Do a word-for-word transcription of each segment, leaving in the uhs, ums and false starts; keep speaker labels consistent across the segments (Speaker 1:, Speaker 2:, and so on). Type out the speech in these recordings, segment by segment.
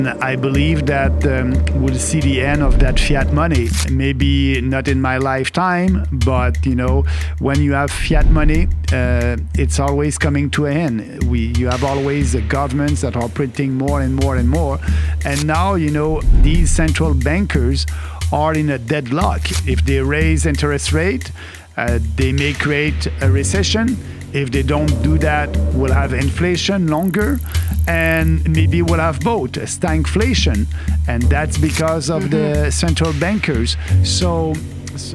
Speaker 1: I believe that um, we'll see the end of that fiat money. Maybe not in my lifetime, but you know, when you have fiat money, uh, it's always coming to an end. We, you have always the governments that are printing more and more and more, and now you know these central bankers are in a deadlock. If they raise interest rate, uh, they may create a recession. If they don't do that, we'll have inflation longer, and maybe we'll have both, a stagflation, and that's because of mm-hmm. the central bankers. So, so.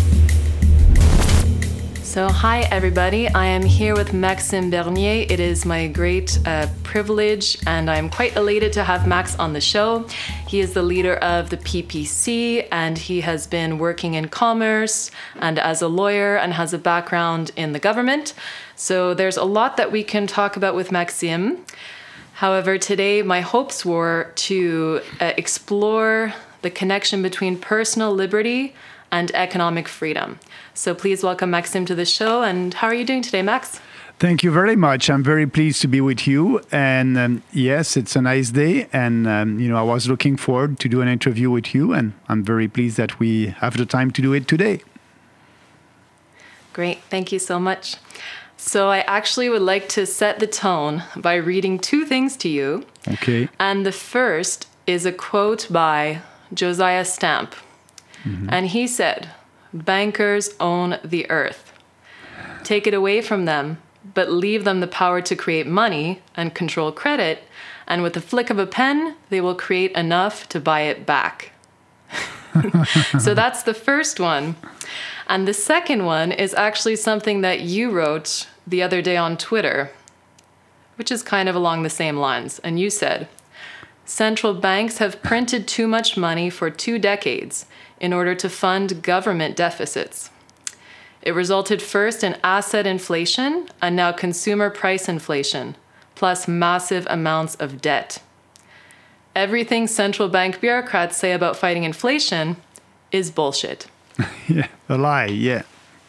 Speaker 2: So, hi everybody. I am here with Maxime Bernier. It is my great uh, privilege, and I'm quite elated to have Max on the show. He is the leader of the P P C, and he has been working in commerce and as a lawyer and has a background in the government. So there's a lot that we can talk about with Maxime. However, today my hopes were to uh, explore the connection between personal liberty and economic freedom. So please welcome Maxime to the show. And how are you doing today, Max?
Speaker 1: Thank you very much. I'm very pleased to be with you. And um, yes, it's a nice day. And, um, you know, I was looking forward to do an interview with you. And I'm very pleased that we have the time to do it today.
Speaker 2: Great. Thank you so much. So I actually would like to set the tone by reading two things to you.
Speaker 1: Okay.
Speaker 2: And the first is a quote by Josiah Stamp. Mm-hmm. And he said, "Bankers own the earth. Take it away from them, but leave them the power to create money and control credit, and with the flick of a pen, they will create enough to buy it back." So that's the first one. And the second one is actually something that you wrote the other day on Twitter, which is kind of along the same lines. And you said, "Central banks have printed too much money for two decades in order to fund government deficits. It resulted first in asset inflation and now consumer price inflation, plus massive amounts of debt. Everything central bank bureaucrats say about fighting inflation is bullshit."
Speaker 1: Yeah, a lie, yeah.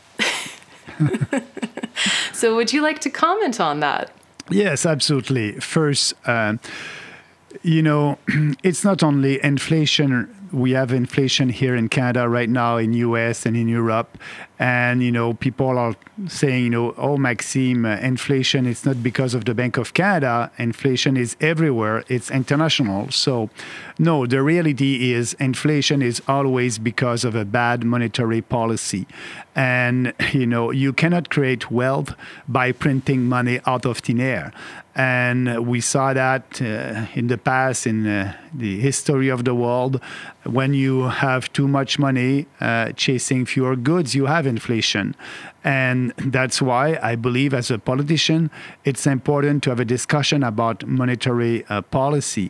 Speaker 2: So would you like to comment on that?
Speaker 1: Yes, absolutely. First, uh, you know, it's not only inflation. We have inflation here in Canada right now, in U S and in Europe. And, you know, people are saying, you know, oh, Maxime, uh, inflation is not because of the Bank of Canada. Inflation is everywhere. It's international. So, no, the reality is inflation is always because of a bad monetary policy. And, you know, you cannot create wealth by printing money out of thin air. And we saw that uh, in the past, in uh, the history of the world. When you have too much money uh, chasing fewer goods, you have inflation. And that's why I believe as a politician, it's important to have a discussion about monetary uh, policy.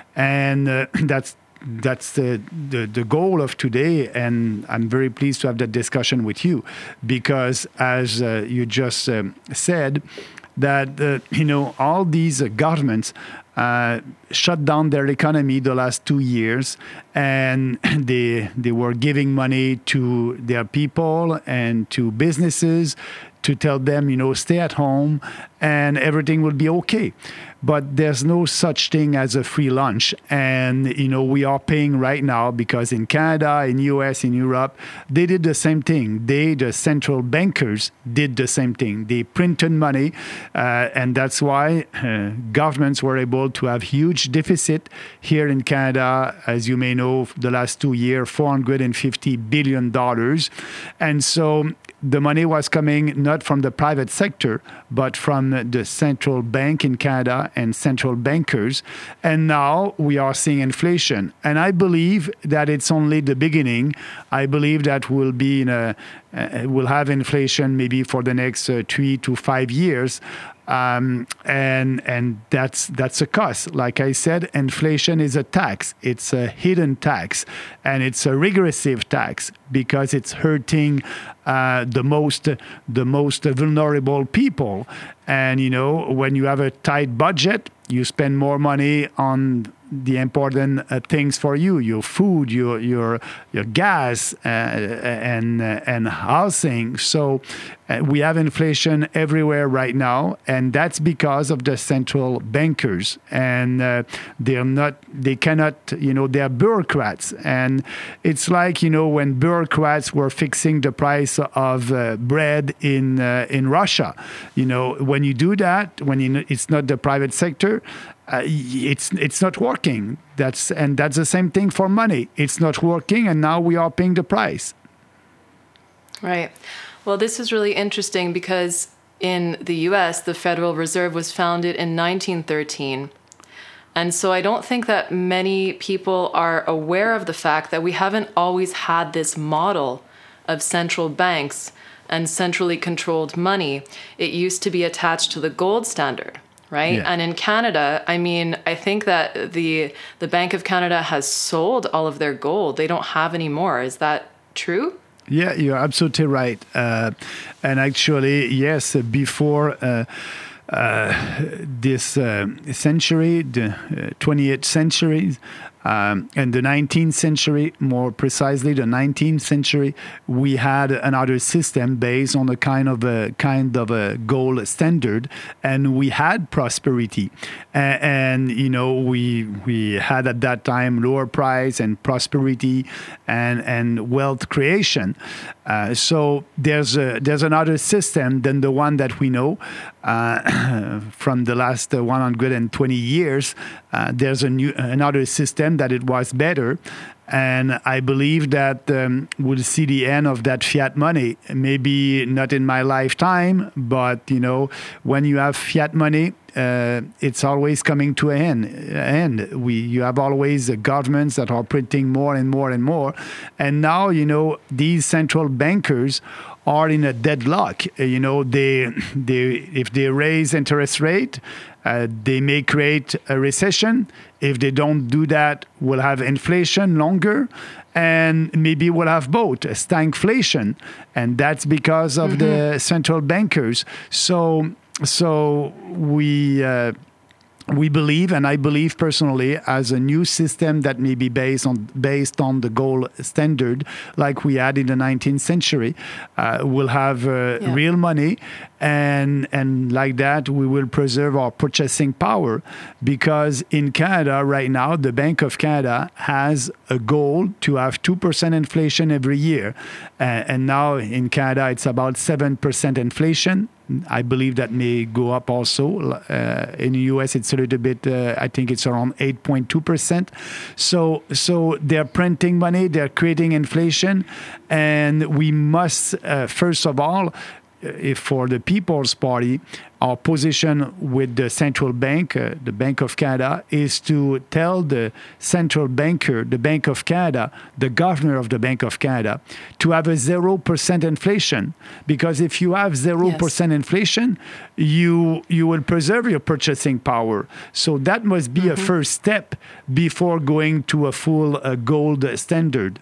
Speaker 1: And uh, that's That's the, the, the goal of today, and I'm very pleased to have that discussion with you, because as uh, you just um, said, that uh, you know all these uh, governments uh, shut down their economy the last two years, and they they were giving money to their people and to businesses to tell them, you know, stay at home and everything will be okay. But there's no such thing as a free lunch. And, you know, we are paying right now because in Canada, in U S, in Europe, they did the same thing. They, the central bankers, did the same thing. They printed money. Uh, and that's why uh, governments were able to have huge deficit here in Canada. As you may know, the last two years, four hundred fifty billion dollars. And so the money was coming not from the private sector, but from the central bank in Canada and central bankers. And now we are seeing inflation. And I believe that it's only the beginning. I believe that we'll be in a, uh, we'll have inflation maybe for the next uh, three to five years. Um, and and that's that's a cost. Like I said, inflation is a tax. It's a hidden tax, and it's a regressive tax because it's hurting uh, the most the most vulnerable people. And, you know, when you have a tight budget, you spend more money on the important uh, things for you, your food, your your your gas, uh, and uh, and housing. So uh, we have inflation everywhere right now, and that's because of the central bankers. And uh, they're not, they cannot, you know, they're bureaucrats. And it's like, you know, when bureaucrats were fixing the price of uh, bread in uh, in Russia. You know, when you do that, when you, it's not the private sector, Uh, it's it's not working. That's and that's the same thing for money. It's not working, and now we are paying the price.
Speaker 2: Right. Well, this is really interesting because in the U S, the Federal Reserve was founded in nineteen thirteen. And so I don't think that many people are aware of the fact that we haven't always had this model of central banks and centrally controlled money. It used to be attached to the gold standard. Right.
Speaker 1: Yeah.
Speaker 2: And in Canada, I mean, I think that the the Bank of Canada has sold all of their gold. They don't have any more. Is that true?
Speaker 1: Yeah, you're absolutely right. Uh, and actually, yes, before uh, uh, this uh, century, the uh, twentieth century, Um, and the nineteenth century, more precisely the nineteenth century, we had another system based on a kind of a kind of a gold standard, and we had prosperity, and, and you know we we had at that time lower price and prosperity and and wealth creation. Uh, so there's a, there's another system than the one that we know uh, from the last one hundred twenty years. Uh, there's a new another system that it was better, and I believe that um, we'll see the end of that fiat money. Maybe not in my lifetime, but you know, when you have fiat money, uh, it's always coming to an end. end. We you have always uh, governments that are printing more and more and more, and now you know these central bankers are in a deadlock. Uh, you know, they they if they raise interest rate, uh, they may create a recession. If they don't do that, we'll have inflation longer, and maybe we'll have both, a stagflation, and that's because of mm-hmm. the central bankers. So, so we. Uh, We believe, and I believe personally, as a new system that may be based on based on the gold standard, like we had in the nineteenth century, uh, we'll have uh, yeah. real money, and and like that we will preserve our purchasing power. Because in Canada right now, the Bank of Canada has a goal to have two percent inflation every year, uh, and now in Canada it's about seven percent inflation. I believe that may go up also. Uh, in the U S, it's a little bit, uh, I think it's around eight point two percent. So, so they're printing money, they're creating inflation, and we must, uh, first of all, if for the People's Party, our position with the central bank, uh, the Bank of Canada, is to tell the central banker, the Bank of Canada, the governor of the Bank of Canada, to have a zero percent inflation. Because if you have zero percent yes. inflation, you you will preserve your purchasing power. So that must be mm-hmm. a first step before going to a full uh, gold standard.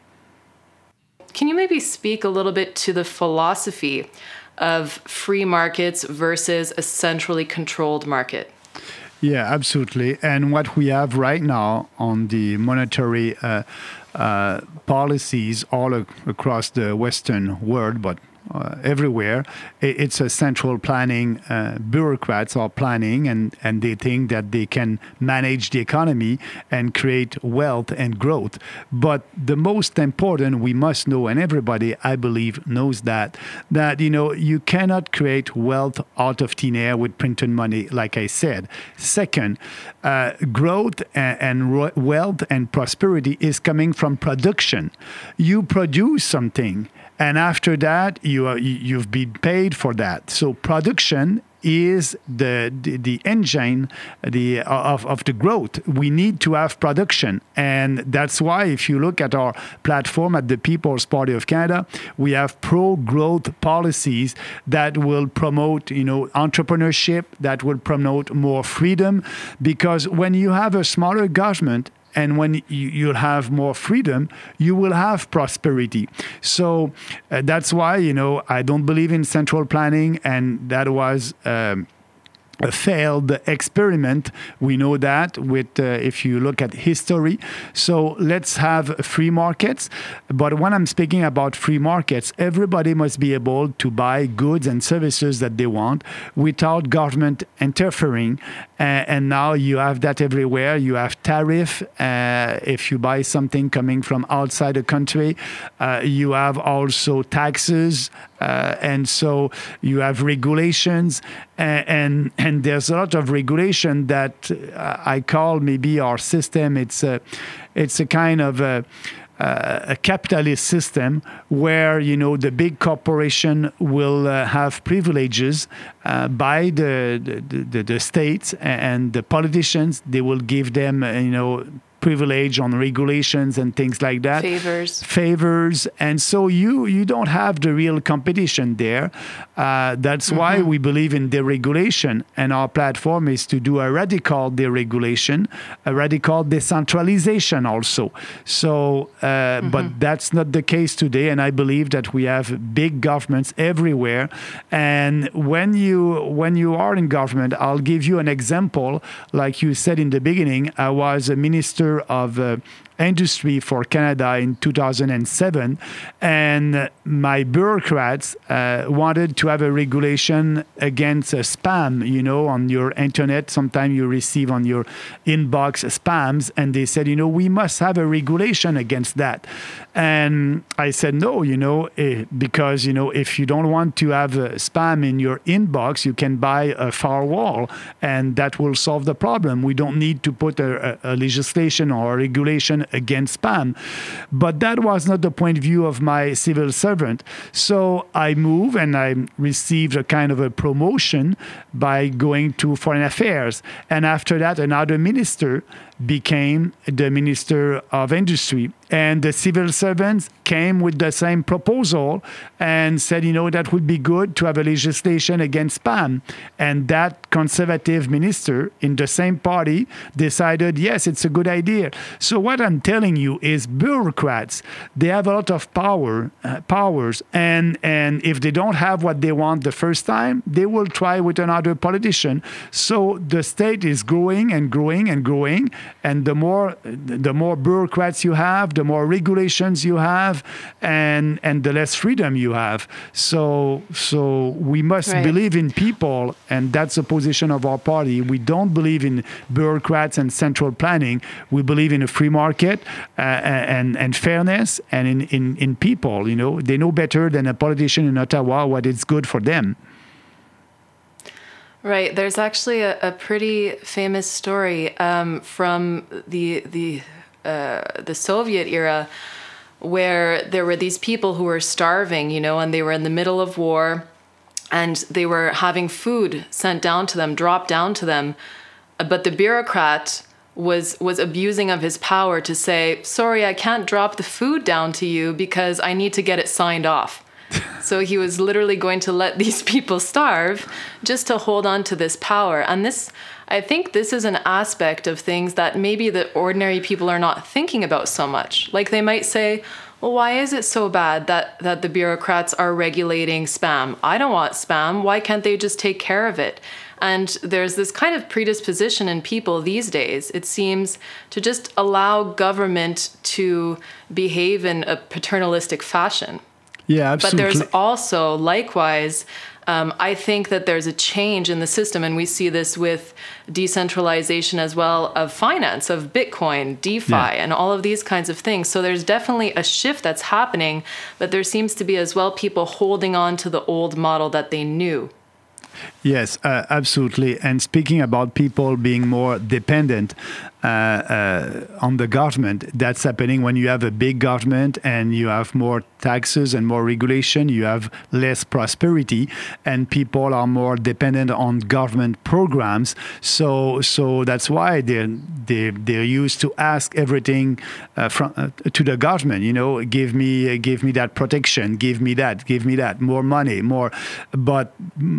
Speaker 2: Can you maybe speak a little bit to the philosophy of free markets versus a centrally controlled market?
Speaker 1: Yeah, absolutely. And what we have right now on the monetary uh, uh, policies all ac- across the Western world, but uh, everywhere, it's a central planning. Uh, bureaucrats are planning, and, and they think that they can manage the economy and create wealth and growth. But the most important, we must know, and everybody, I believe, knows that, that, you know, you cannot create wealth out of thin air with printed money, like I said. Second, uh, growth and, and ro- wealth and prosperity is coming from production. You produce something, and after that, you are, you've been paid for that. So production is the the, the engine the of, of the growth. We need to have production. And that's why if you look at our platform at the People's Party of Canada, we have pro-growth policies that will promote, you know, entrepreneurship, that will promote more freedom. Because when you have a smaller government, And when you, you'll have more freedom, you will have prosperity. So uh, that's why, you know, I don't believe in central planning, and that was um, a failed experiment. We know that with uh, if you look at history. So let's have free markets. But when I'm speaking about free markets, everybody must be able to buy goods and services that they want without government interfering. Uh, and now you have that everywhere. You have tariff. Uh, if you buy something coming from outside the country, uh, you have also taxes. Uh, and so you have regulations, and, and and there's a lot of regulation that uh, I call maybe our system. It's a it's a kind of a, a capitalist system where, you know, the big corporation will uh, have privileges uh, by the the, the the states, and the politicians, they will give them, uh, you know, privilege on regulations and things like that.
Speaker 2: Favors.
Speaker 1: Favors. And so you you don't have the real competition there. Uh, that's mm-hmm. why we believe in deregulation. And our platform is to do a radical deregulation, a radical decentralization also. So, uh, mm-hmm. but that's not the case today. And I believe that we have big governments everywhere. And when you when you are in government, I'll give you an example. Like you said in the beginning, I was a minister of uh, industry for Canada in two thousand seven, and my bureaucrats uh, wanted to have a regulation against uh, spam. You know, on your internet, sometimes you receive on your inbox spams, and they said, you know, we must have a regulation against that. And I said, no, you know, eh, because, you know, if you don't want to have uh, spam in your inbox, you can buy a firewall, and that will solve the problem. We don't need to put a, a, a legislation or a regulation against spam. But that was not the point of view of my civil servant. So I moved, and I received a kind of a promotion by going to foreign affairs. And after that, another minister became the Minister of Industry. And the civil servants came with the same proposal and said, you know, that would be good to have a legislation against spam. And that conservative minister in the same party decided, yes, it's a good idea. So what I'm telling you is bureaucrats, they have a lot of power, uh, powers. And, and if they don't have what they want the first time, they will try with another politician. So the state is growing and growing and growing. And the more the more bureaucrats you have, the more regulations you have, and and the less freedom you have. So so we must right. believe in people, and that's the position of our party. We don't believe in bureaucrats and central planning. We believe in a free market uh, and and fairness, and in, in, in people. You know, they know better than a politician in Ottawa what is good for them.
Speaker 2: Right. There's actually a, a pretty famous story um, from the the uh, the Soviet era, where there were these people who were starving, you know, and they were in the middle of war, and they were having food sent down to them, dropped down to them, but the bureaucrat was was abusing of his power to say, "Sorry, I can't drop the food down to you because I need to get it signed off." So he was literally going to let these people starve just to hold on to this power. And this, I think this is an aspect of things that maybe the ordinary people are not thinking about so much. Like they might say, well, why is it so bad that, that the bureaucrats are regulating spam? I don't want spam. Why can't they just take care of it? And there's this kind of predisposition in people these days, it seems, to just allow government to behave in a paternalistic fashion.
Speaker 1: Yeah, absolutely.
Speaker 2: But there's also, likewise, um, I think that there's a change in the system, and we see this with decentralization as well of finance, of Bitcoin, DeFi, yeah. and all of these kinds of things. So there's definitely a shift that's happening, but there seems to be as well people holding on to the old model that they knew.
Speaker 1: Yes, uh, absolutely. And speaking about people being more dependent uh, uh, on the government, that's happening when you have a big government and you have more taxes and more regulation, you have less prosperity, and people are more dependent on government programs. So, so that's why they they they're used to ask everything uh, from uh, to the government. You know, give me uh, give me that protection, give me that, give me that, more money, more. But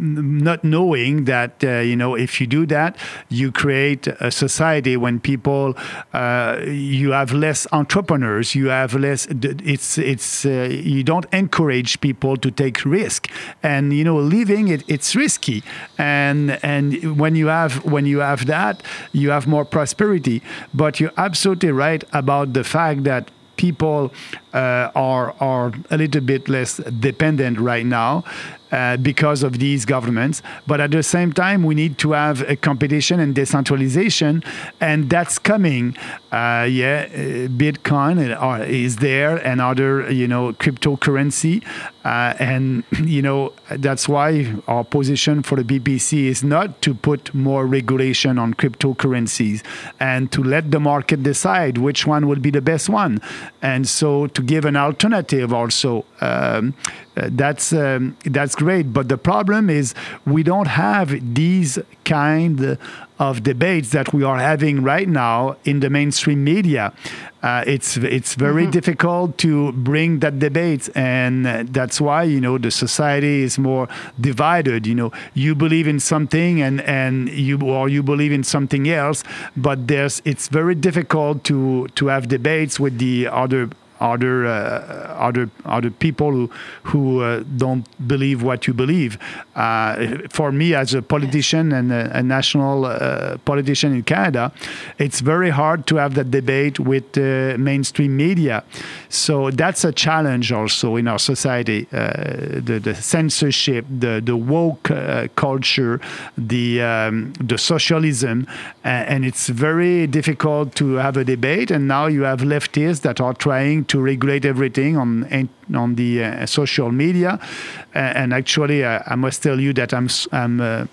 Speaker 1: not knowing that, uh, you know, if you do that, you create a society when people, uh, you have less entrepreneurs, you have less, it's, it's, uh, you don't encourage people to take risk. And, you know, living, it, it's risky. And, and when you have, when you have that, you have more prosperity. But you're absolutely right about the fact that people uh, are are a little bit less dependent right now uh, because of these governments. But at the same time, we need to have a competition and decentralization, and that's coming. Uh, yeah, uh, Bitcoin is there, and other, you know, cryptocurrency, uh, and you know, that's why our position for the B P C is not to put more regulation on cryptocurrencies and to let the market decide which one will be the best one. And so to give an alternative also, um, uh, that's um, that's great. But the problem is we don't have these kind of debates that we are having right now in the mainstream media. Uh, it's it's very mm-hmm. difficult to bring that debate, and that's why, you know, the society is more divided. You know, you believe in something, and and you or you believe in something else, but there's it's very difficult to to have debates with the other. Other, uh, other, other people who who uh, don't believe what you believe. Uh, for me, as a politician and a, a national uh, politician in Canada, it's very hard to have that debate with uh, mainstream media. So that's a challenge also in our society. Uh, the, the censorship, the the woke uh, culture, the um, the socialism, uh, and it's very difficult to have a debate. And now you have leftists that are trying to regulate everything on on the uh, social media, uh, and actually, uh, I must tell you that I'm I'm. Uh,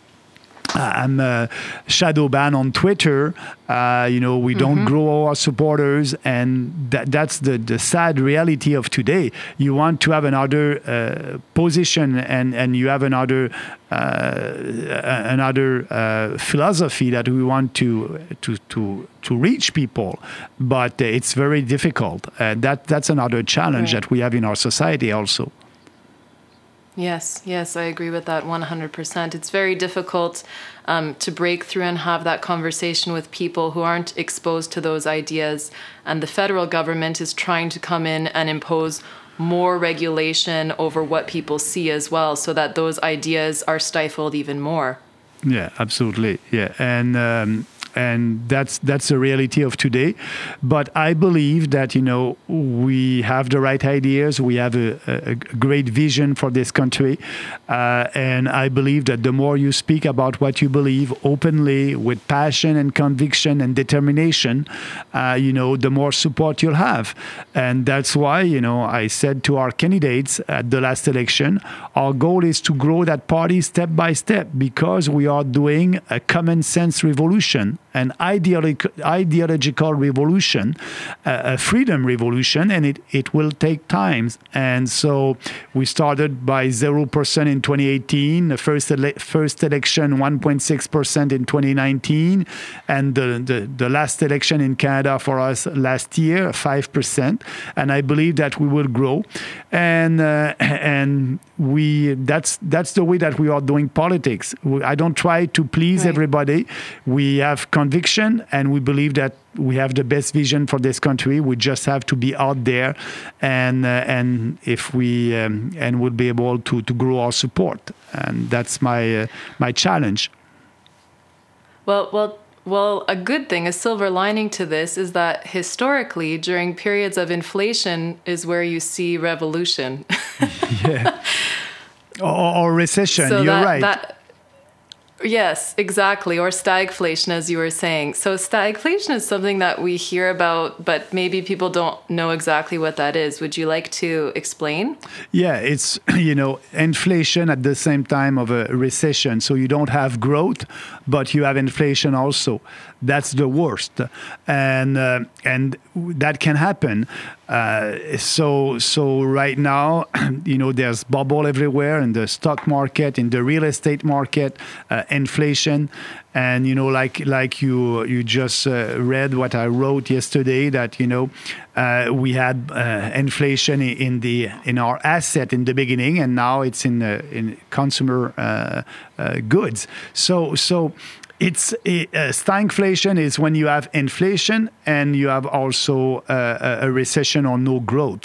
Speaker 1: I'm uh, shadow banned on Twitter. Uh, you know, we don't mm-hmm. grow our supporters, and that, that's the, the sad reality of today. You want to have another uh, position, and, and you have another uh, another uh, philosophy that we want to to to to reach people, but it's very difficult. Uh, that that's another challenge right. that we have in our society also.
Speaker 2: Yes, yes, I agree with that one hundred percent. It's very difficult um, to break through and have that conversation with people who aren't exposed to those ideas. And the federal government is trying to come in and impose more regulation over what people see as well, so that those ideas are stifled even more.
Speaker 1: Yeah, absolutely. Yeah, and um, and that's that's the reality of today. But I believe that, you know, we have the right ideas. We have a, a great vision for this country, uh, and I believe that the more you speak about what you believe openly, with passion and conviction and determination, uh, you know, the more support you'll have. And that's why, you know, I said to our candidates at the last election, our goal is to grow that party step by step, because we are doing a common sense revolution, an ideological, ideological revolution, uh, a freedom revolution, and it, it will take time. And so we started by zero percent in twenty eighteen, the first, ele- first election one point six percent in twenty nineteen, and the, the, the last election in Canada for us last year, five percent. And I believe that we will grow. And uh, and we that's that's the way that we are doing politics. I don't try to please right. everybody. We have conviction, and we believe that we have the best vision for this country. We just have to be out there, and uh, and if we um, and we'll be able to to grow our support, and that's my uh, my challenge.
Speaker 2: Well, well. Well, a good thing, a silver lining to this, is that historically, during periods of inflation is where you see revolution.
Speaker 1: yeah. Or, or recession,
Speaker 2: so
Speaker 1: you're
Speaker 2: that,
Speaker 1: right.
Speaker 2: That, yes, exactly. Or stagflation, as you were saying. So stagflation is something that we hear about, but maybe people don't know exactly what that is. Would you like to explain?
Speaker 1: Yeah, it's, you know, inflation at the same time of a recession. So you don't have growth, but you have inflation also. That's the worst. And uh, and that can happen. Uh, so so right now, you know, there's bubble everywhere in the stock market, in the real estate market. Uh, inflation. And, you know, like like you you just uh, read what I wrote yesterday, that, you know, uh, we had uh, inflation in the in our asset in the beginning, and now it's in uh, in consumer uh, uh, goods. So so. It's a, uh, stagflation is when you have inflation and you have also uh, a recession or no growth.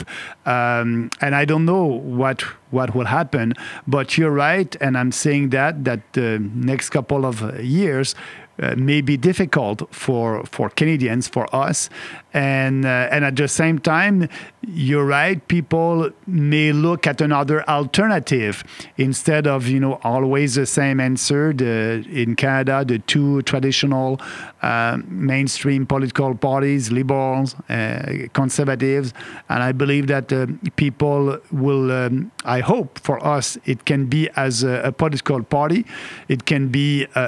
Speaker 1: Um, and I don't know what what will happen, but you're right, and I'm saying that that the next couple of years uh, may be difficult for for Canadians, for us, and uh, and at the same time, you're right. People may look at another alternative instead of, you know, always the same answer. The, in Canada, the two traditional uh, mainstream political parties, Liberals, uh, Conservatives, and I believe that uh, people will. Um, I hope for us it can be as a, a political party. It can be a,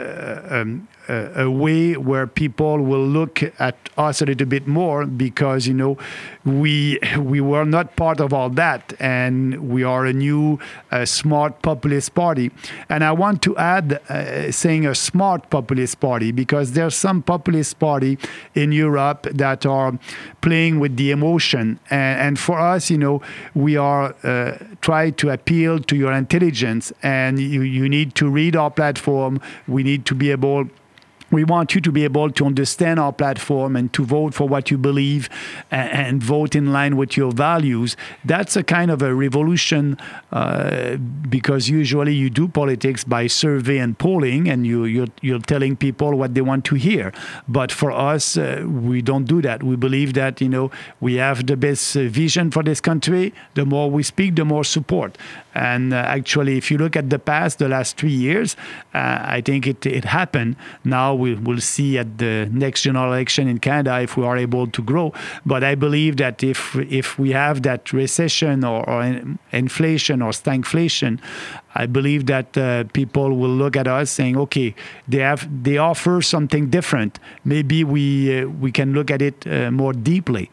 Speaker 1: a, um, a, a way where people will look at us a little bit more, because, you know, we we were not part of all that, and we are a new uh, smart populist party. And I want to add uh, saying a smart populist party, because there's some populist party in Europe that are playing with the emotion, and, and for us, you know, we are uh, try to appeal to your intelligence, and you, you need to read our platform. We need to be able We want you to be able to understand our platform and to vote for what you believe, and, and vote in line with your values. That's a kind of a revolution, uh, because usually you do politics by survey and polling, and you, you're, you're telling people what they want to hear. But for us, uh, we don't do that. We believe that, you know, we have the best vision for this country. The more we speak, the more support. And uh, actually, if you look at the past, the last three years, uh, I think it, it happened. Now we, we'll see at the next general election in Canada if we are able to grow. But I believe that if if we have that recession or, or inflation or stagflation, I believe that uh, people will look at us saying, okay, they have they offer something different. Maybe we uh, we can look at it uh, more deeply.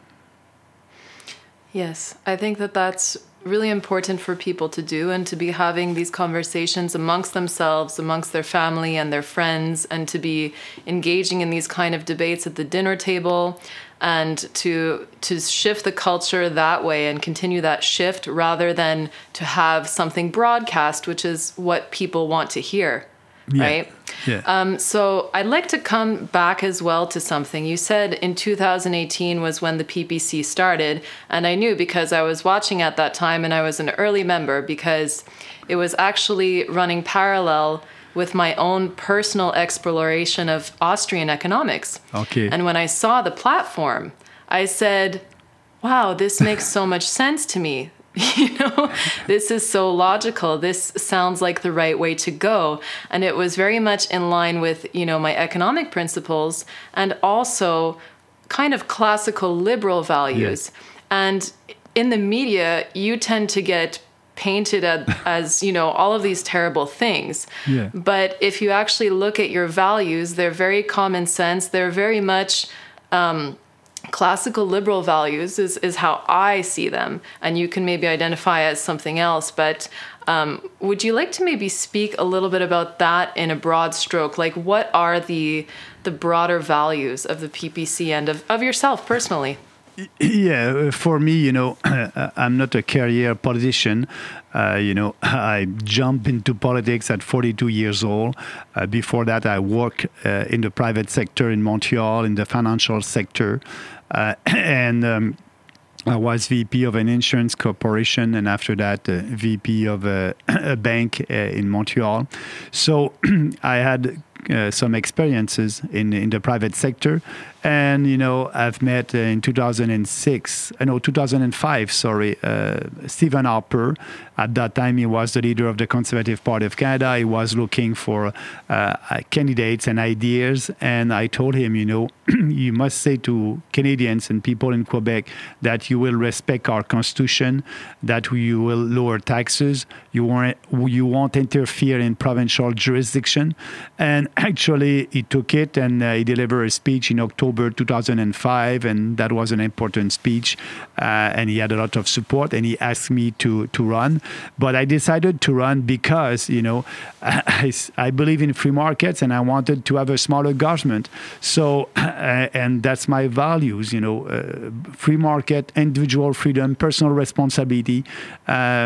Speaker 2: Yes, I think that that's really important for people to do, and to be having these conversations amongst themselves, amongst their family and their friends, and to be engaging in these kind of debates at the dinner table, and to to shift the culture that way and continue that shift, rather than to have something broadcast, which is what people want to hear.
Speaker 1: Yeah.
Speaker 2: Right?
Speaker 1: Yeah.
Speaker 2: Um, so I'd like to come back as well to something. You said in two thousand eighteen was when the P P C started. And I knew because I was watching at that time, and I was an early member, because it was actually running parallel with my own personal exploration of Austrian economics.
Speaker 1: Okay.
Speaker 2: And when I saw the platform, I said, wow, this makes so much sense to me. You know, this is so logical. This sounds like the right way to go. And it was very much in line with, you know, my economic principles, and also kind of classical liberal values. Yes. And in the media, you tend to get painted as, as, you know, all of these terrible things. Yeah. But if you actually look at your values, they're very common sense. They're very much um, classical liberal values is, is how I see them. And you can maybe identify as something else. But um, would you like to maybe speak a little bit about that in a broad stroke? Like, what are the the broader values of the P P C and of, of yourself personally?
Speaker 1: Yeah, for me, you know, I'm not a career politician. Uh, you know, I jumped into politics at forty-two years old. Uh, before that, I worked uh, in the private sector in Montreal, in the financial sector. Uh, and um, I was V P of an insurance corporation, and after that, uh, V P of a, a bank uh, in Montreal. So I had uh, some experiences in, in the private sector. And, you know, I've met uh, in two thousand six, uh, no, two thousand five, sorry, uh, Stephen Harper. At that time, he was the leader of the Conservative Party of Canada. He was looking for uh, candidates and ideas. And I told him, you know, you must say to Canadians and people in Quebec that you will respect our Constitution, that you will lower taxes, you won't, you won't interfere in provincial jurisdiction. And actually, he took it, and uh, he delivered a speech in October October two thousand five, and that was an important speech, uh, and he had a lot of support, and he asked me to to run. But I decided to run because, you know, I, I believe in free markets, and I wanted to have a smaller government. So, uh, and that's my values, you know, uh, free market, individual freedom, personal responsibility, uh,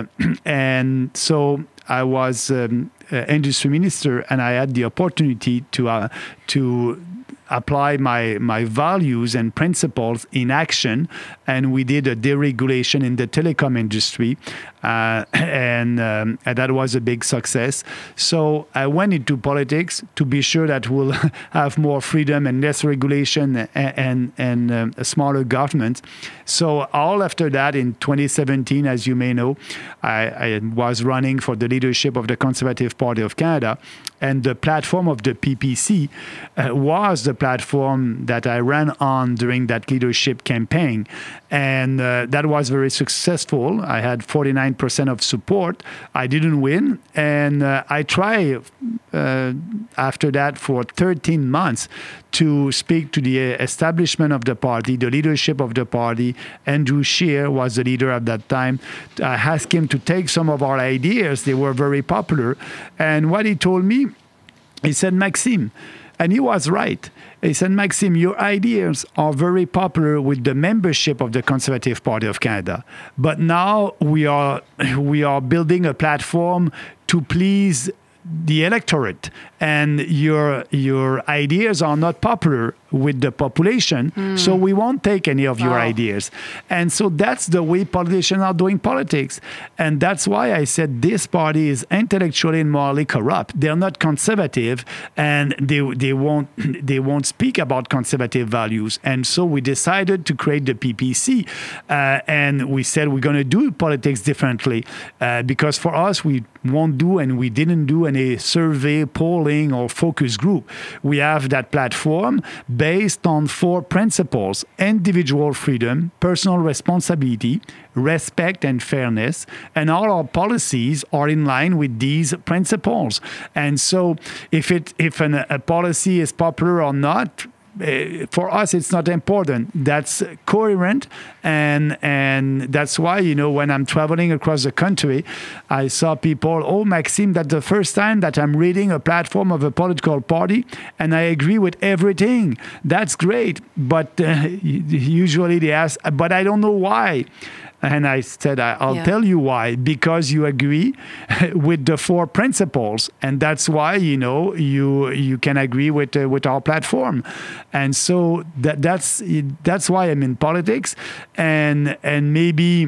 Speaker 1: and so I was um, uh, industry minister, and I had the opportunity to uh, to apply my my values and principles in action, and we did a deregulation in the telecom industry, uh, and, um, and that was a big success. So I went into politics to be sure that we'll have more freedom and less regulation and and, and um, a smaller government. So all after that, in twenty seventeen, as you may know, I, I was running for the leadership of the Conservative Party of Canada, and the platform of the P P C uh, was the platform that I ran on during that leadership campaign. And uh, that was very successful. I had forty-nine percent of support. I didn't win. And uh, I tried uh, after that for thirteen months to speak to the establishment of the party, the leadership of the party. Andrew Scheer was the leader at that time. I asked him to take some of our ideas. They were very popular. And what he told me, he said, Maxime, and he was right. He said, Maxime, your ideas are very popular with the membership of the Conservative Party of Canada. But now we are we are building a platform to please the electorate, and your your ideas are not popular with the population, mm. so we won't take any of wow. your ideas. And so that's the way politicians are doing politics. And that's why I said this party is intellectually and morally corrupt. They're not conservative, and they they won't they won't speak about conservative values. And so we decided to create the P P C, uh, and we said we're going to do politics differently, uh, because for us, we won't do and we didn't do any survey, polling, or focus group. We have that platform based on four principles: individual freedom, personal responsibility, respect, and fairness. And all our policies are in line with these principles. And so if it if an, a policy is popular or not, Uh, for us, it's not important. That's coherent, and and that's why, you know, when I'm traveling across the country, I saw people, oh, Maxime, that's the first time that I'm reading a platform of a political party, and I agree with everything. That's great, but uh, usually they ask, but I don't know why. And I said, I'll yeah. tell you why. Because you agree with the four principles, and that's why, you know, you you can agree with uh, with our platform. And so that that's that's why I'm in politics, and and maybe.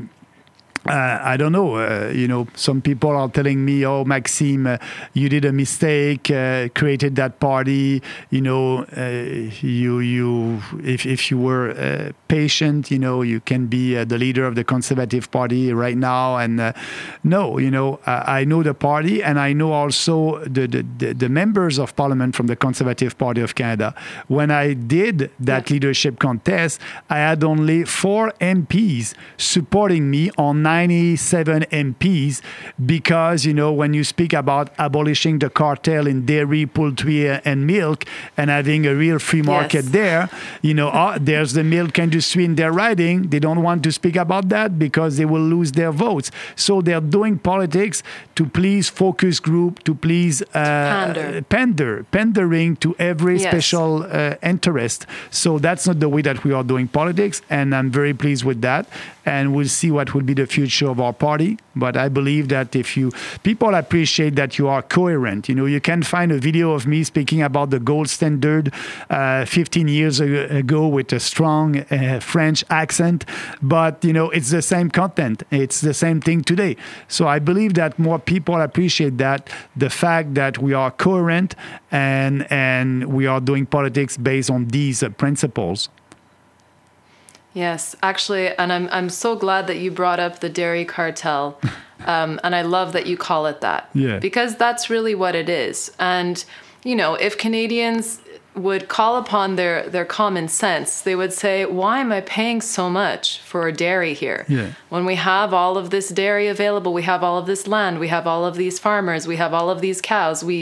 Speaker 1: Uh, I don't know, uh, you know, some people are telling me, oh, Maxime, uh, you did a mistake, uh, created that party, you know, uh, you, you, if, if you were uh, patient, you know, you can be uh, the leader of the Conservative Party right now. And uh, no, you know, uh, I know the party, and I know also the, the, the members of Parliament from the Conservative Party of Canada. When I did that leadership contest, I had only four M Ps supporting me on ninety-seven M Ps, because, you know, when you speak about abolishing the cartel in dairy, poultry, and milk, and having a real free market yes. there, you know, uh, there's the milk industry in their riding. They don't want to speak about that because they will lose their votes. So they're doing politics to please focus group, to please uh,
Speaker 2: pander.
Speaker 1: pander, pandering to every
Speaker 2: yes.
Speaker 1: special uh, interest. So that's not the way that we are doing politics, and I'm very pleased with that. And we'll see what will be the future of our party. But I believe that if you, people appreciate that you are coherent. You know, you can find a video of me speaking about the gold standard uh, fifteen years ago with a strong uh, French accent. But, you know, it's the same content. It's the same thing today. So I believe that more people appreciate that, the fact that we are coherent and, and we are doing politics based on these uh, principles.
Speaker 2: Yes, actually, and I'm I'm so glad that you brought up the dairy cartel, um, and I love that you call it that.
Speaker 1: Yeah.
Speaker 2: Because that's really what it is. And, you know, if Canadians would call upon their, their common sense, they would say, why am I paying so much for dairy here?
Speaker 1: Yeah.
Speaker 2: When we have all of this dairy available, we have all of this land, we have all of these farmers, we have all of these cows, we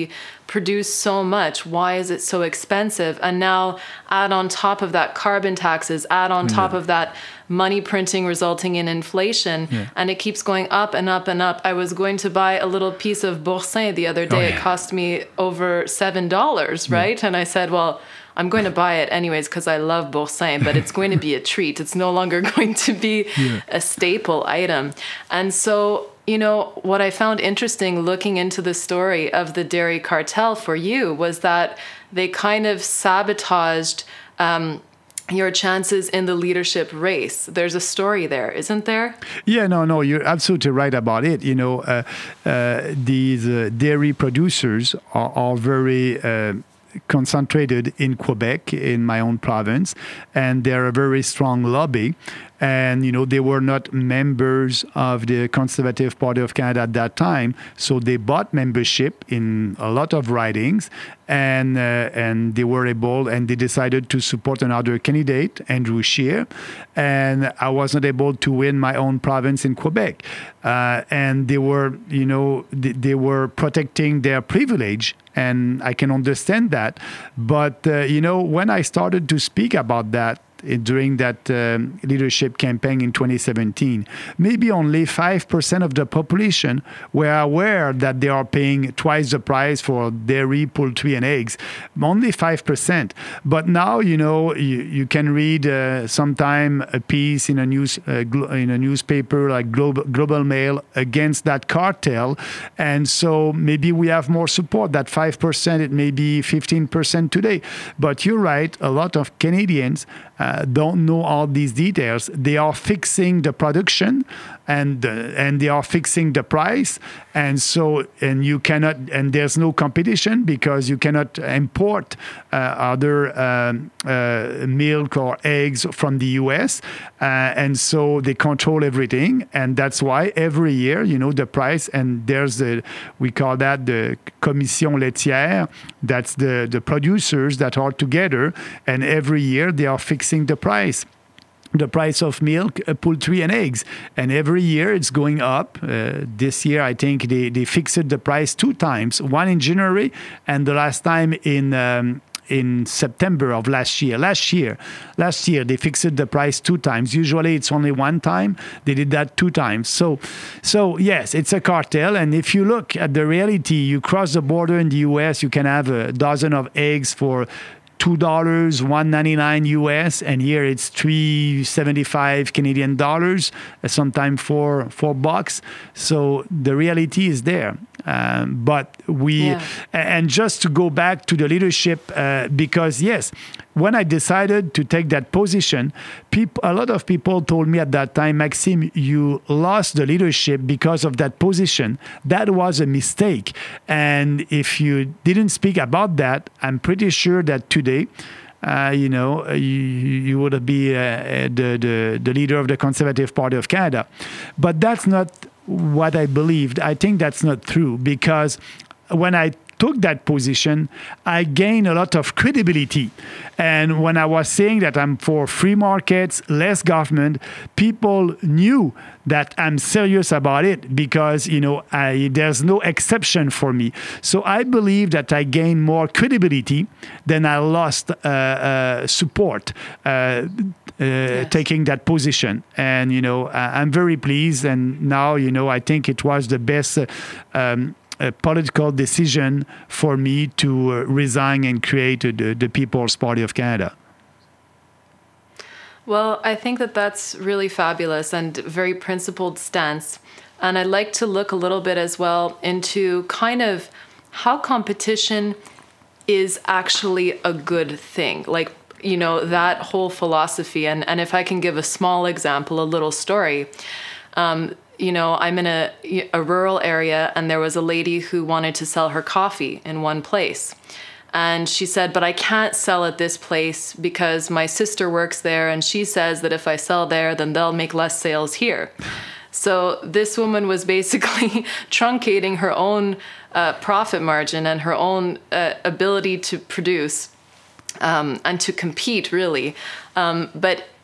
Speaker 2: produce so much? Why is it so expensive? And now add on top of that carbon taxes, add on top
Speaker 1: Yeah.
Speaker 2: of that money printing resulting in inflation,
Speaker 1: Yeah.
Speaker 2: and it keeps going up and up and up. I was going to buy a little piece of boursin the other day.
Speaker 1: Oh, yeah.
Speaker 2: It cost me over seven dollars, right? And I said, well, I'm going to buy it anyways because I love boursin, but it's going to be a treat. It's no longer going to be
Speaker 1: Yeah.
Speaker 2: a staple item. And so, you know, what I found interesting looking into the story of the dairy cartel for you was that they kind of sabotaged um, your chances in the leadership race. There's a story there, isn't there?
Speaker 1: Yeah, no, no, you're absolutely right about it. You know, uh, uh, these uh, dairy producers are, are very uh, concentrated in Quebec, in my own province, and they're a very strong lobby. And, you know, they were not members of the Conservative Party of Canada at that time. So they bought membership in a lot of ridings, and uh, and they were able, and they decided to support another candidate, Andrew Scheer. And I was not able to win my own province in Quebec. Uh, and they were, you know, they, they were protecting their privilege. And I can understand that. But, uh, you know, when I started to speak about that, during that um, leadership campaign in twenty seventeen, maybe only five percent of the population were aware that they are paying twice the price for dairy, poultry, and eggs. Only five percent. But now, you know, you, you can read uh, sometime a piece in a news uh, glo- in a newspaper like Global, Global Mail against that cartel. And so maybe we have more support. That five percent, it may be fifteen percent today. But you're right, a lot of Canadians Uh, don't know all these details. They are fixing the production, and uh, and they are fixing the price, and so and you cannot, and there's no competition because you cannot import uh, other um, uh, milk or eggs from the U S, uh, and so they control everything, and that's why every year, you know, the price, and there's the, we call that the commission laitière, that's the the producers that are together, and every year they are fixing the price. The price of milk, uh, poultry, and eggs. And every year it's going up. Uh, this year, I think they, they fixed the price two times, one in January and the last time in um, in September of last year. Last year, last year they fixed the price two times. Usually it's only one time. They did that two times. So, so yes, it's a cartel. And if you look at the reality, you cross the border in the U S, you can have a dozen of eggs for two dollars, one ninety-nine U S, and here it's three seventy-five Canadian dollars, sometimes four four bucks. So the reality is there. Um, but we,
Speaker 2: Yeah.
Speaker 1: and just to go back to the leadership, uh, because yes, when I decided to take that position, people, a lot of people told me at that time, Maxime, you lost the leadership because of that position. That was a mistake. And if you didn't speak about that, I'm pretty sure that today, Uh, you know, you, you would be uh, the, the, the leader of the Conservative Party of Canada. But that's not what I believed. I think that's not true, because when I took that position, I gained a lot of credibility. And when I was saying that I'm for free markets, less government, people knew that I'm serious about it, because, you know, I, there's no exception for me. So I believe that I gained more credibility than I lost uh, uh, support uh, uh,
Speaker 2: Yes.
Speaker 1: taking that position. And, you know, I, I'm very pleased. And now, you know, I think it was the best uh, um, a political decision for me to uh, resign and create uh, the, the People's Party of Canada.
Speaker 2: Well, I think that that's really fabulous and very principled stance. And I'd like to look a little bit as well into kind of how competition is actually a good thing. Like, you know, that whole philosophy. And, and if I can give a small example, a little story, um, you know, I'm in a, a rural area, and there was a lady who wanted to sell her coffee in one place. And she said, but I can't sell at this place because my sister works there, and she says that if I sell there, then they'll make less sales here. So this woman was basically truncating her own uh, profit margin and her own uh, ability to produce um, and to compete, really. Um, but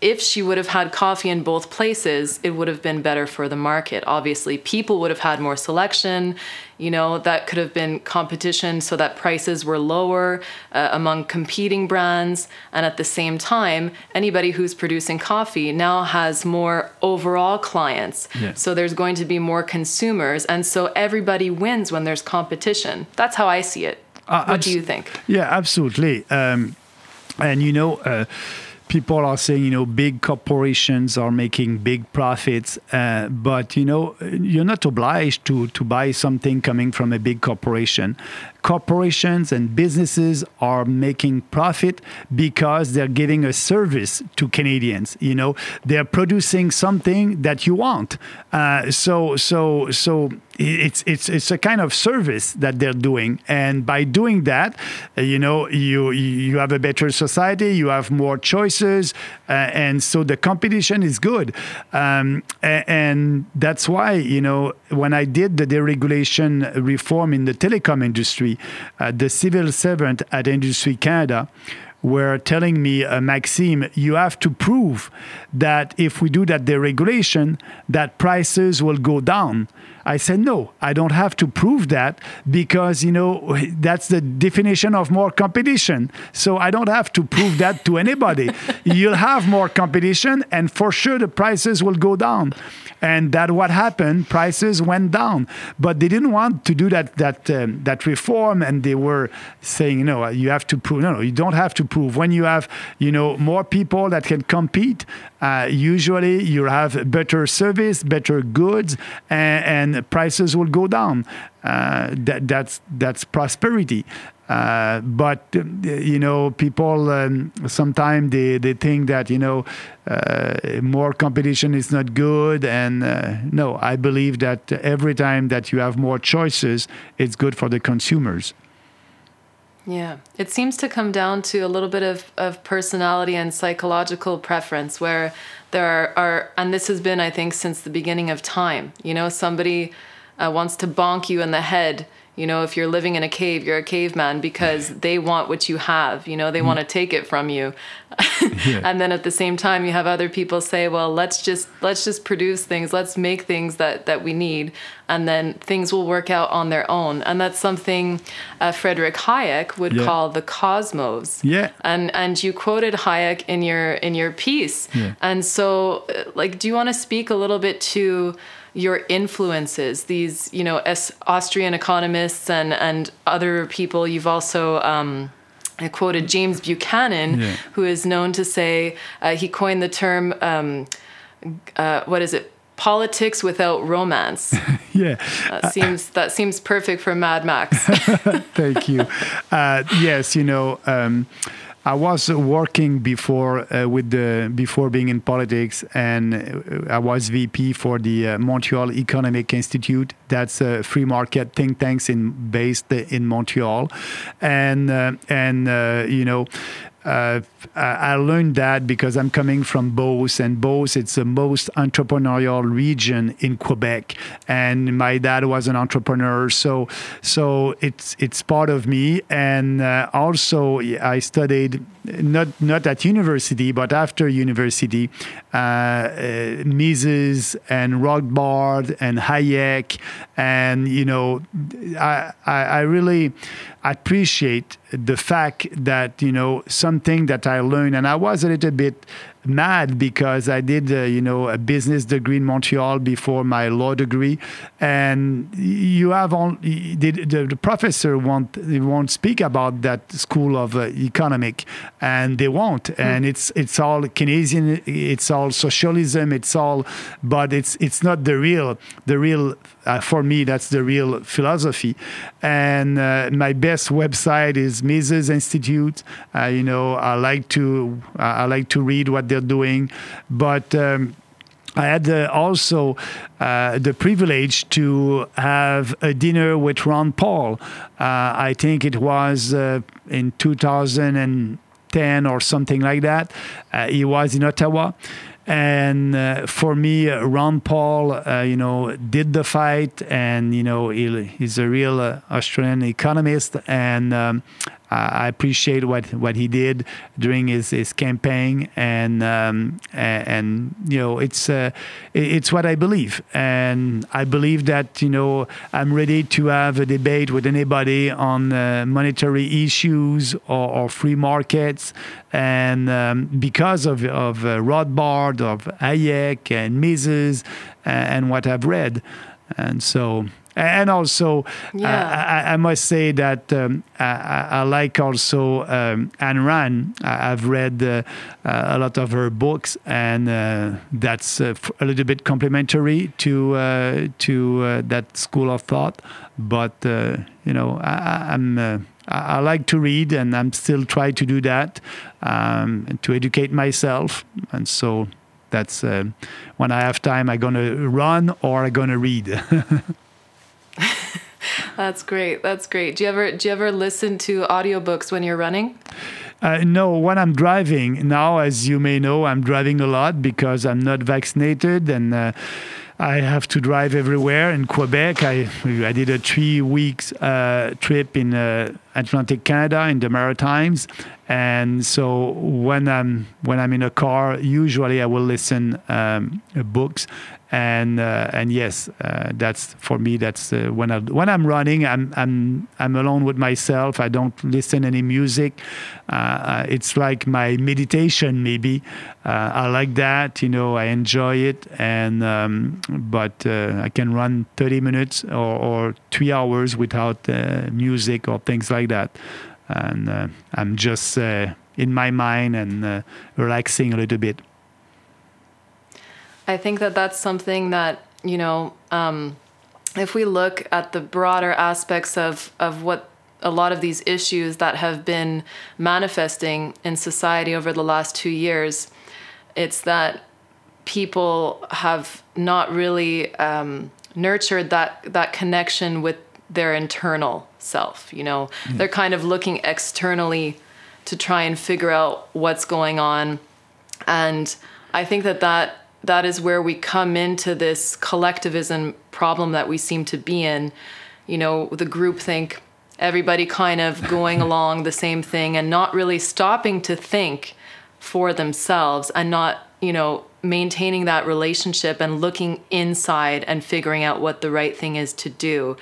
Speaker 2: if she would have had coffee in both places, it would have been better for the market. Obviously, people would have had more selection. You know, that could have been competition so that prices were lower uh, among competing brands. And at the same time, anybody who's producing coffee now has more overall clients.
Speaker 1: Yeah.
Speaker 2: So there's going to be more consumers. And so everybody wins when there's competition. That's how I see it.
Speaker 1: Uh,
Speaker 2: what
Speaker 1: abs-
Speaker 2: do you think?
Speaker 1: Yeah, absolutely. Um, and, you know, uh, people are saying, you know, big corporations are making big profits, uh, but, you know, you're not obliged to, to buy something coming from a big corporation. Corporations and businesses are making profit because they're giving a service to Canadians. You know, they're producing something that you want. Uh, so, so, so it's it's it's a kind of service that they're doing, and by doing that, uh, you know, you you have a better society, you have more choices, uh, and so the competition is good, um, and, and that's why, you know, when I did the deregulation reform in the telecom industry, uh, the civil servant at Industry Canada were telling me, uh, Maxime, you have to prove that if we do that deregulation, that prices will go down. I said, no, I don't have to prove that because, you know, that's the definition of more competition. So I don't have to prove that to anybody. You'll have more competition and for sure the prices will go down. And that what happened, prices went down. But they didn't want to do that that um, that reform, and they were saying, you know, you have to prove. No, no, you don't have to prove. When you have, you know, more people that can compete, uh, usually you have better service, better goods, and, and prices will go down. Uh, that that's that's prosperity. Uh, but, uh, you know, people um, sometimes they, they think that, you know, uh, more competition is not good. And uh, no, I believe that every time that you have more choices, it's good for the consumers.
Speaker 2: Yeah, it seems to come down to a little bit of, of personality and psychological preference where there are, are, and this has been, I think, since the beginning of time. You know, somebody uh, wants to bonk you in the head. You know, if you're living in a cave, you're a caveman because they want what you have. You know, they mm. want to take it from you. Yeah. And then at the same time, you have other people say, well, let's just let's just produce things. Let's make things that, that we need. And then things will work out on their own. And that's something uh, Frederick Hayek would yeah. call the cosmos.
Speaker 1: Yeah.
Speaker 2: And and you quoted Hayek in your in your piece. Yeah. And so, like, do you want to speak a little bit to your influences, these, you know, as Austrian economists and, and other people? You've also um, I quoted James Buchanan, yeah. who is known to say, uh, he coined the term, um, uh, what is it? Politics without romance.
Speaker 1: Yeah,
Speaker 2: that seems that seems perfect for Mad Max.
Speaker 1: Thank you. Uh, yes, you know, um, I was working before uh, with the before being in politics, and I was V P for the uh, Montreal Economic Institute. That's a free market think tanks in based in Montreal, and uh, and uh, you know. Uh, I learned that because I'm coming from Beauce, and Beauce, it's the most entrepreneurial region in Quebec, and my dad was an entrepreneur, so so it's it's part of me. And uh, also I studied not not at university, but after university, uh, uh, Mises and Rothbard and Hayek, and you know, I I, I really appreciate the fact that, you know, something that I learned, and I was a little bit mad because I did, uh, you know, a business degree in Montreal before my law degree, and you have on the, the, the professor won't they won't speak about that school of uh, economic, and they won't, mm. and it's it's all Keynesian, it's all socialism, it's all, but it's it's not the real the real uh, for me that's the real philosophy, and uh, my best website is Mises Institute. Uh, you know, I like to uh, I like to read what they're doing, but um, I had uh, also uh, the privilege to have a dinner with Ron Paul. Uh, I think it was uh, in two thousand ten or something like that. Uh, he was in Ottawa. And uh, for me, uh, Ron Paul, uh, you know, did the fight, and you know, he, he's a real uh, Australian economist, and um, I appreciate what, what he did during his, his campaign, and um, and, and you know it's uh, it's what I believe, and I believe that you know I'm ready to have a debate with anybody on uh, monetary issues or, or free markets, and um, because of of uh, Rothbard, of Hayek and Mises, and what I've read, and so. And also,
Speaker 2: yeah.
Speaker 1: I, I must say that um, I, I like also um, Ayn Rand. I've read uh, a lot of her books, and uh, that's uh, a little bit complementary to uh, to uh, that school of thought. But uh, you know, I, I'm. Uh, I like to read, and I'm still trying to do that um, to educate myself, and so that's uh, when I have time, I'm gonna run or I'm gonna read.
Speaker 2: That's great. That's great. Do you ever do you ever listen to audiobooks when you're running?
Speaker 1: Uh, no, when I'm driving now, as you may know, I'm driving a lot because I'm not vaccinated, and uh, I have to drive everywhere. In Quebec, I I did a three weeks uh, trip in uh, Atlantic Canada in the Maritimes, and so when I'm when I'm in a car, usually I will listen um, books. And uh, and yes, uh, that's for me. That's uh, when I when I'm running, I'm I'm I'm alone with myself. I don't listen any music. Uh, it's like my meditation, maybe. Uh, I like that. You know, I enjoy it. And um, but uh, I can run thirty minutes or, or three hours without uh, music or things like that. And uh, I'm just uh, in my mind and uh, relaxing a little bit.
Speaker 2: I think that that's something that, you know, um, if we look at the broader aspects of, of what a lot of these issues that have been manifesting in society over the last two years, it's that people have not really um, nurtured that, that connection with their internal self. You know, mm. They're kind of looking externally to try and figure out what's going on. And I think that that that is where we come into this collectivism problem that we seem to be in, you know, the groupthink, everybody kind of going along the same thing and not really stopping to think for themselves and not, you know, maintaining that relationship and looking inside and figuring out what the right thing is to do.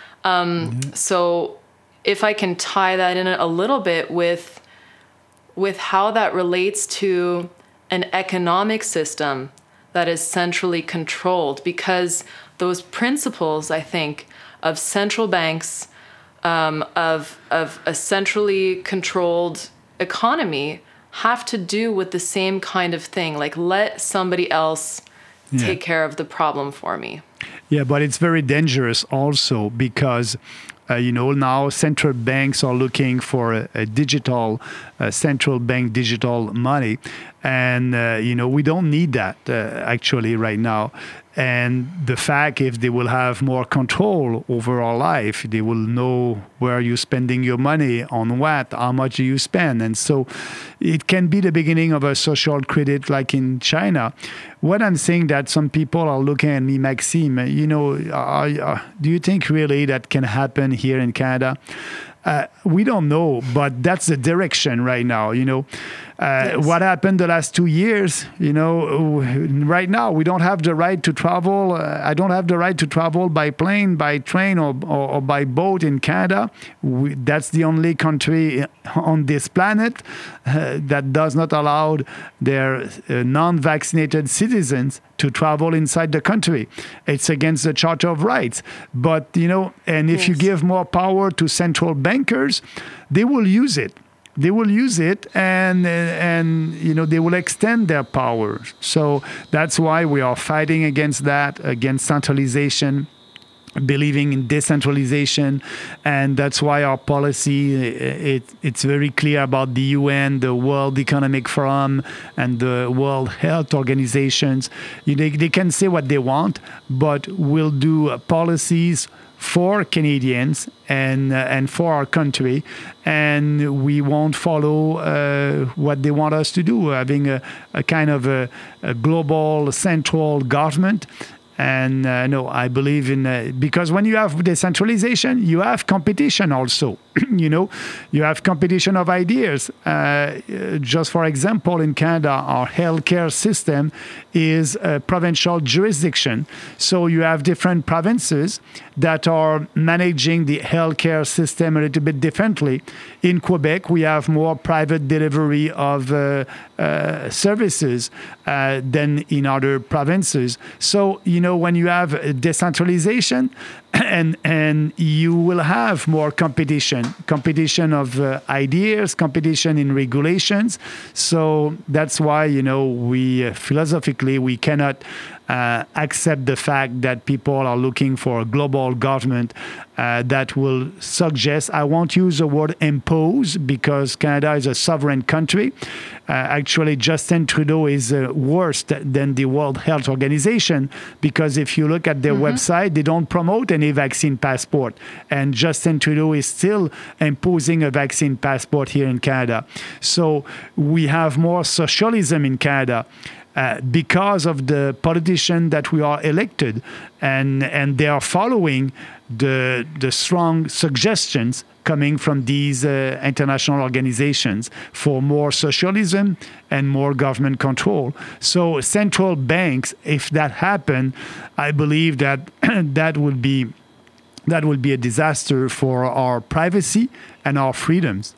Speaker 2: Um, mm-hmm. So if I can tie that in a little bit with, with how that relates to an economic system that is centrally controlled, because those principles, I think, of central banks, um, of of a centrally controlled economy have to do with the same kind of thing. Like, let somebody else yeah. take care of the problem for me.
Speaker 1: Yeah, but it's very dangerous also because Uh, you know, now central banks are looking for a, a digital, uh, central bank digital money. And, uh, you know, we don't need that uh, actually right now. And the fact if they will have more control over our life, they will know where you're spending your money, on what, how much do you spend. And so it can be the beginning of a social credit like in China. What I'm saying that some people are looking at me, Maxime, you know, uh, uh, do you think really that can happen here in Canada? Uh, we don't know, but that's the direction right now, you know. Uh, yes. What happened the last two years, you know, right now we don't have the right to travel. Uh, I don't have the right to travel by plane, by train, or, or, or by boat in Canada. We, that's the only country on this planet uh, that does not allow their uh, non-vaccinated citizens to travel inside the country. It's against the Charter of Rights. But, you know, and if yes. you give more power to central bankers, they will use it. They will use it, and and you know they will extend their power. So that's why we are fighting against that, against centralization, believing in decentralization, and that's why our policy it it's very clear about the U N, the World Economic Forum, and the World Health Organizations. You know, they, they can say what they want, but we'll do policies for Canadians and uh, and for our country, and we won't follow uh, what they want us to do, having a, a kind of a, a global central government. And uh, no, I believe in uh, because when you have decentralization, you have competition also. you know, you have competition of ideas. Uh, just for example, in Canada, our healthcare system is a provincial jurisdiction. So you have different provinces that are managing the healthcare system a little bit differently. In Quebec, we have more private delivery of uh, uh, services uh, than in other provinces. So, you know, when you have decentralization, and and you will have more competition, competition of uh, ideas, competition in regulations. So that's why, you know, we uh, philosophically, we cannot uh, accept the fact that people are looking for a global government uh, that will suggest, I won't use the word impose because Canada is a sovereign country. Uh, actually, Justin Trudeau is uh, worse than the World Health Organization because if you look at their mm-hmm. website, they don't promote any vaccine passport. And Justin Trudeau is still imposing a vaccine passport here in Canada. So we have more socialism in Canada. Uh, because of the politicians that we are elected, and and they are following the the strong suggestions coming from these uh, international organizations for more socialism and more government control. So central banks, if that happen, I believe that that would be that would be a disaster for our privacy and our freedoms.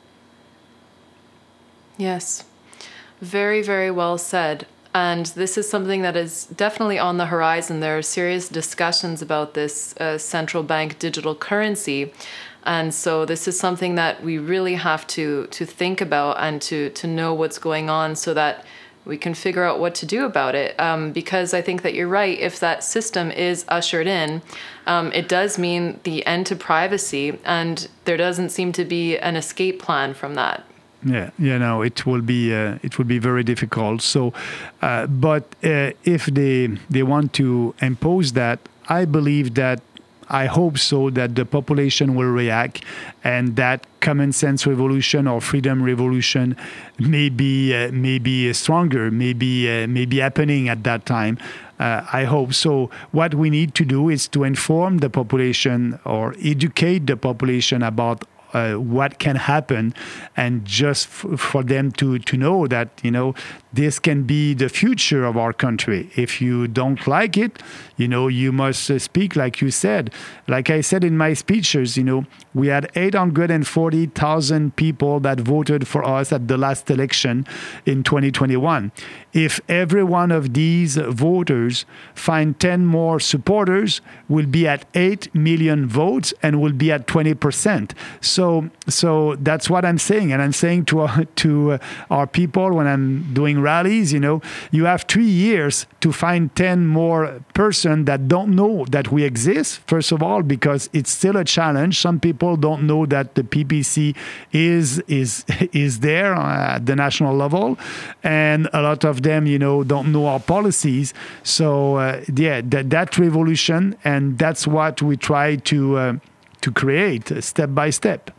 Speaker 2: Yes, very, very well said. And this is something that is definitely on the horizon. There are serious discussions about this uh, central bank digital currency. And so this is something that we really have to to think about and to, to know what's going on so that we can figure out what to do about it. Um, because I think that you're right. If that system is ushered in, um, it does mean the end to privacy. And there doesn't seem to be an escape plan from that.
Speaker 1: Yeah, you know, it will be uh, it will be very difficult. So, uh, but uh, if they they want to impose that, I believe that I hope so that the population will react, and that common sense revolution or freedom revolution may be uh, may be stronger, maybe uh, may be happening at that time. Uh, I hope so. What we need to do is to inform the population or educate the population about Uh, what can happen, and just f- for them to to know that, you know, this can be the future of our country. If you don't like it, you know, you must uh, speak like you said. Like I said in my speeches, you know, we had eight hundred forty thousand people that voted for us at the last election in twenty twenty-one. If every one of these voters find ten more supporters, we'll be at eight million votes and we'll be at twenty percent. So, so that's what I'm saying. And I'm saying to, uh, to uh, our people when I'm doing rallies, you know, you have three years to find ten more person that don't know that we exist, first of all, because it's still a challenge. Some people don't know that the P P C is is is there at the national level, and a lot of them, you know, don't know our policies. So uh, yeah, that that revolution, and that's what we try to uh, to create step by step.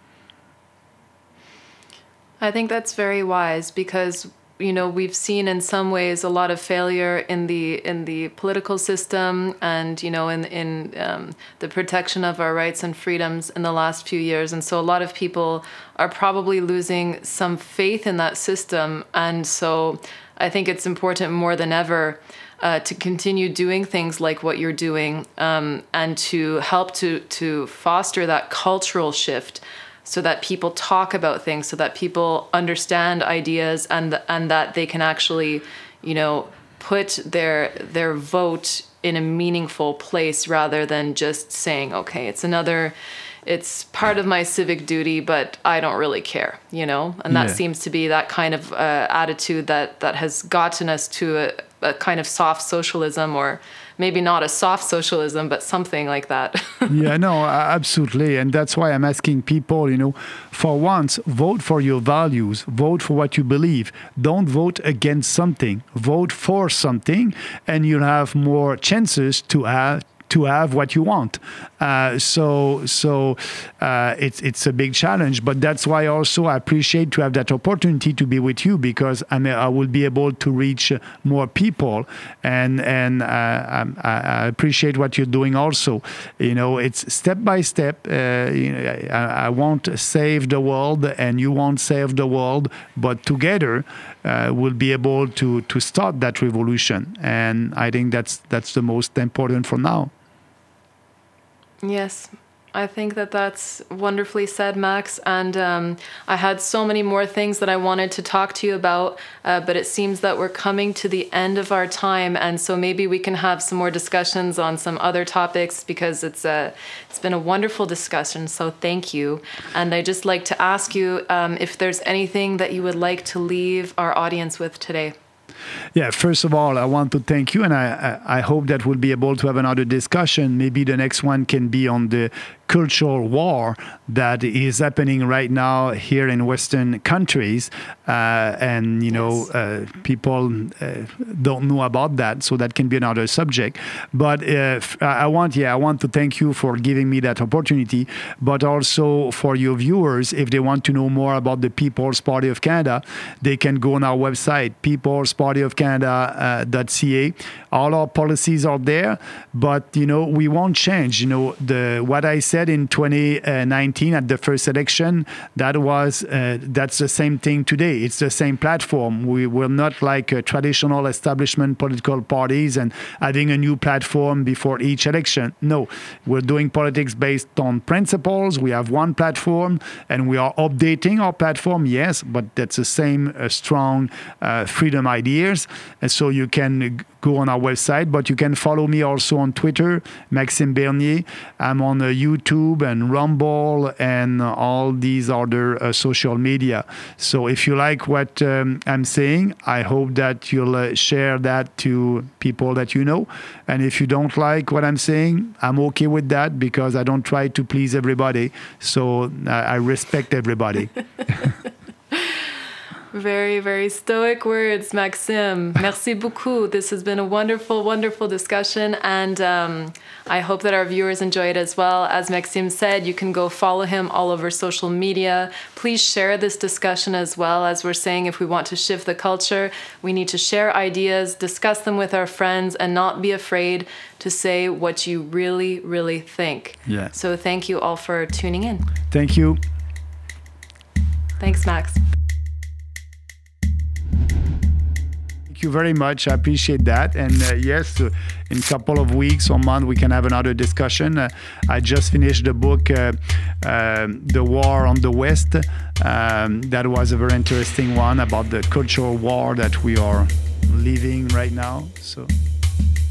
Speaker 2: I think that's very wise because, you know, we've seen in some ways a lot of failure in the in the political system and, you know, in in um, the protection of our rights and freedoms in the last few years. And so a lot of people are probably losing some faith in that system. And so I think it's important more than ever uh, to continue doing things like what you're doing um, and to help to to foster that cultural shift, so that people talk about things, so that people understand ideas, and and that they can actually, you know, put their their vote in a meaningful place rather than just saying, okay, it's another, it's part of my civic duty, but I don't really care, you know? And that yeah. seems to be that kind of uh, attitude that, that has gotten us to a, a kind of soft socialism, or maybe not a soft socialism, but something like that.
Speaker 1: Yeah, no, absolutely. And that's why I'm asking people, you know, for once, vote for your values, vote for what you believe. Don't vote against something, vote for something, and you'll have more chances to have to have what you want. Uh, so so uh, it's it's a big challenge, but that's why also I appreciate to have that opportunity to be with you, because I mean I will be able to reach more people, and and uh, I, I appreciate what you're doing also. You know, it's step by step. Uh, you know, I, I won't save the world, and you won't save the world, but together uh, we'll be able to to start that revolution. And I think that's that's the most important for now.
Speaker 2: Yes, I think that that's wonderfully said, Max. And um, I had so many more things that I wanted to talk to you about, uh, but it seems that we're coming to the end of our time. And so maybe we can have some more discussions on some other topics, because it's a, it's been a wonderful discussion. So thank you. And I'd just like to ask you um, if there's anything that you would like to leave our audience with today.
Speaker 1: Yeah, first of all, I want to thank you, and I, I, I hope that we'll be able to have another discussion. Maybe the next one can be on the cultural war that is happening right now here in Western countries, uh, and you know,
Speaker 2: yes.
Speaker 1: uh, people uh, don't know about that, so that can be another subject. But uh, I want, yeah, I want to thank you for giving me that opportunity, but also for your viewers, if they want to know more about the People's Party of Canada, they can go on our website, peoples party of canada dot c a. All our policies are there, but you know, we won't change. You know, the what I said in twenty nineteen at the first election, that was uh, that's the same thing today. It's the same platform. We will not like uh, traditional establishment political parties and having a new platform before each election. No, we're doing politics based on principles. We have one platform, and we are updating our platform, yes, but that's the same uh, strong uh, freedom ideas. And so you can go on our website, but you can follow me also on Twitter, Maxime Bernier. I'm on uh, YouTube and Rumble and uh, all these other uh, social media. So if you like what um, I'm saying, I hope that you'll uh, share that to people that you know. And if you don't like what I'm saying, I'm okay with that, because I don't try to please everybody. So uh, I respect everybody.
Speaker 2: Very, very stoic words, Maxime. Merci beaucoup. This has been a wonderful, wonderful discussion, and um, I hope that our viewers enjoy it as well. As Maxime said, you can go follow him all over social media. Please share this discussion as well. As we're saying, if we want to shift the culture, we need to share ideas, discuss them with our friends, and not be afraid to say what you really, really think.
Speaker 1: Yeah.
Speaker 2: So thank you all for tuning in.
Speaker 1: Thank you.
Speaker 2: Thanks, Max.
Speaker 1: Thank you very much. I appreciate that. And uh, yes, uh, in a couple of weeks or month, we can have another discussion. Uh, I just finished the book, uh, uh, The War on the West. Um, that was a very interesting one about the cultural war that we are living right now. So.